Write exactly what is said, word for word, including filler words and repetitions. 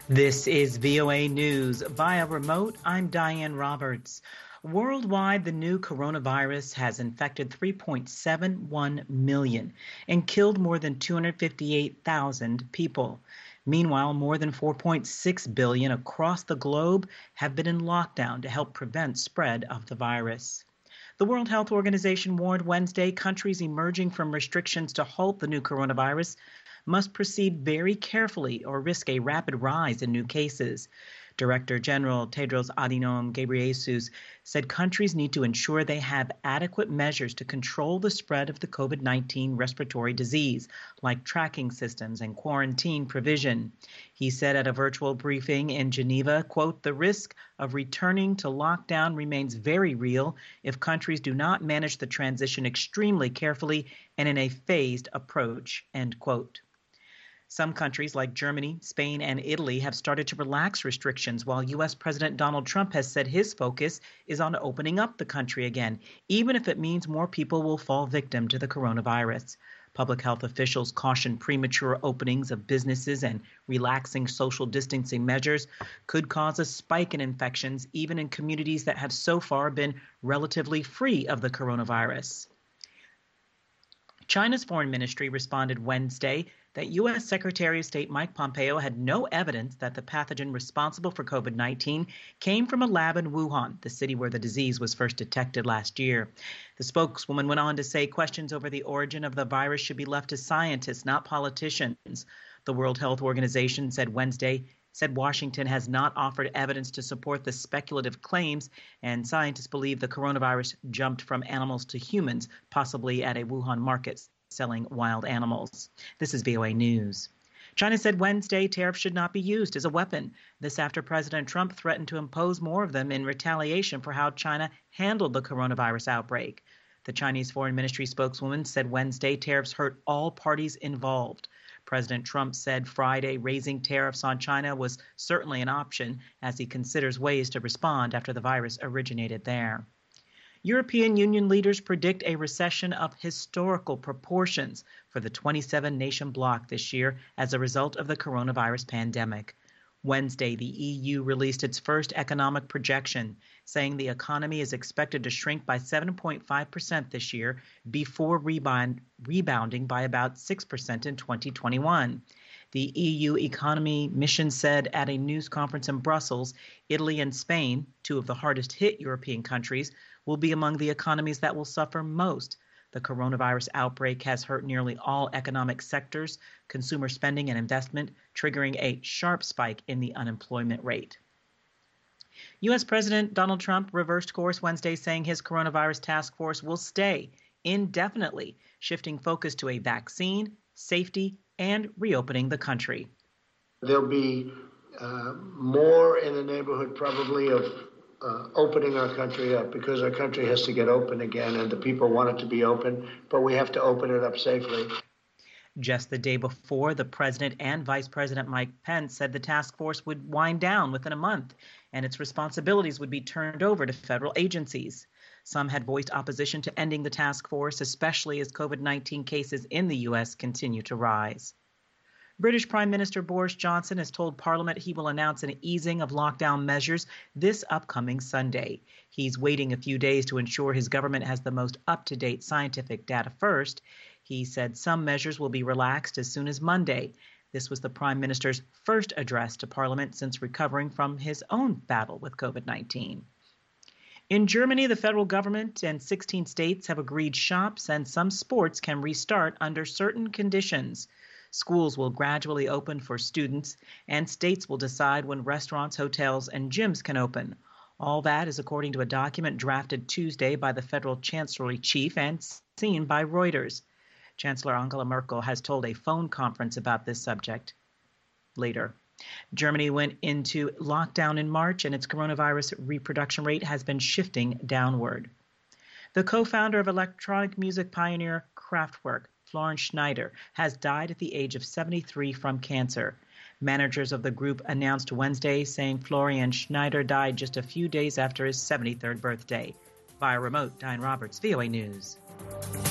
This is V O A News. Via remote, I'm Diane Roberts. Worldwide, the new coronavirus has infected three point seven one million and killed more than two hundred fifty-eight thousand people. Meanwhile, more than four point six billion across the globe have been in lockdown to help prevent spread of the virus. The World Health Organization warned Wednesday countries emerging from restrictions to halt the new coronavirus must proceed very carefully or risk a rapid rise in new cases. Director General Tedros Adhanom Ghebreyesus said countries need to ensure they have adequate measures to control the spread of the COVID nineteen respiratory disease, like tracking systems and quarantine provision. He said at a virtual briefing in Geneva, quote, "The risk of returning to lockdown remains very real if countries do not manage the transition extremely carefully and in a phased approach," end quote. Some countries like Germany, Spain, and Italy have started to relax restrictions, while U S President Donald Trump has said his focus is on opening up the country again, even if it means more people will fall victim to the coronavirus. Public health officials caution premature openings of businesses and relaxing social distancing measures could cause a spike in infections, even in communities that have so far been relatively free of the coronavirus. China's foreign ministry responded Wednesday that U S Secretary of State Mike Pompeo had no evidence that the pathogen responsible for COVID nineteen came from a lab in Wuhan, the city where the disease was first detected last year. The spokeswoman went on to say questions over the origin of the virus should be left to scientists, not politicians. The World Health Organization said Wednesday said Washington has not offered evidence to support the speculative claims, and scientists believe the coronavirus jumped from animals to humans, possibly at a Wuhan market selling wild animals. This is V O A News. China said Wednesday tariffs should not be used as a weapon. This after President Trump threatened to impose more of them in retaliation for how China handled the coronavirus outbreak. The Chinese Foreign Ministry spokeswoman said Wednesday tariffs hurt all parties involved. President Trump said Friday raising tariffs on China was certainly an option as he considers ways to respond after the virus originated there. European Union leaders predict a recession of historical proportions for the twenty-seven nation bloc this year as a result of the coronavirus pandemic. Wednesday, the E U released its first economic projection, saying the economy is expected to shrink by seven point five percent this year before rebound, rebounding by about six percent in twenty twenty-one. The E U Economy Mission said at a news conference in Brussels, Italy and Spain, two of the hardest hit European countries, will be among the economies that will suffer most. The coronavirus outbreak has hurt nearly all economic sectors, consumer spending and investment, triggering a sharp spike in the unemployment rate. U S President Donald Trump reversed course Wednesday, saying his coronavirus task force will stay indefinitely, shifting focus to a vaccine, safety, and reopening the country. There'll be uh, more in the neighborhood probably of uh, opening our country up, because our country has to get open again and the people want it to be open, but we have to open it up safely. Just the day before, the president and Vice President Mike Pence said the task force would wind down within a month and its responsibilities would be turned over to federal agencies. Some had voiced opposition to ending the task force, especially as COVID nineteen cases in the U S continue to rise. British Prime Minister Boris Johnson has told Parliament he will announce an easing of lockdown measures this upcoming Sunday. He's waiting a few days to ensure his government has the most up-to-date scientific data first. He said some measures will be relaxed as soon as Monday. This was the Prime Minister's first address to Parliament since recovering from his own battle with COVID nineteen. In Germany, the federal government and sixteen states have agreed shops and some sports can restart under certain conditions. Schools will gradually open for students, and states will decide when restaurants, hotels, and gyms can open. All that is according to a document drafted Tuesday by the federal chancellery chief and seen by Reuters. Chancellor Angela Merkel has told a phone conference about this subject later. Germany went into lockdown in March, and its coronavirus reproduction rate has been shifting downward. The co-founder of electronic music pioneer Kraftwerk, Florian Schneider, has died at the age of seventy-three from cancer. Managers of the group announced Wednesday, saying Florian Schneider died just a few days after his seventy-third birthday. Via remote, Diane Roberts, V O A News.